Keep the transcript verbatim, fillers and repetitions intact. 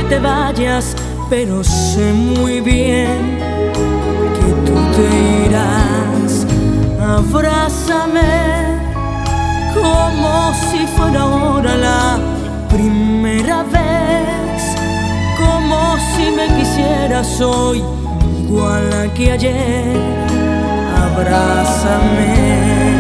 que te vayas, pero sé muy bien que tú te irás. Abrázame como si fuera ahora la primera vez, como si me quisieras hoy igual a que ayer. Abrázame.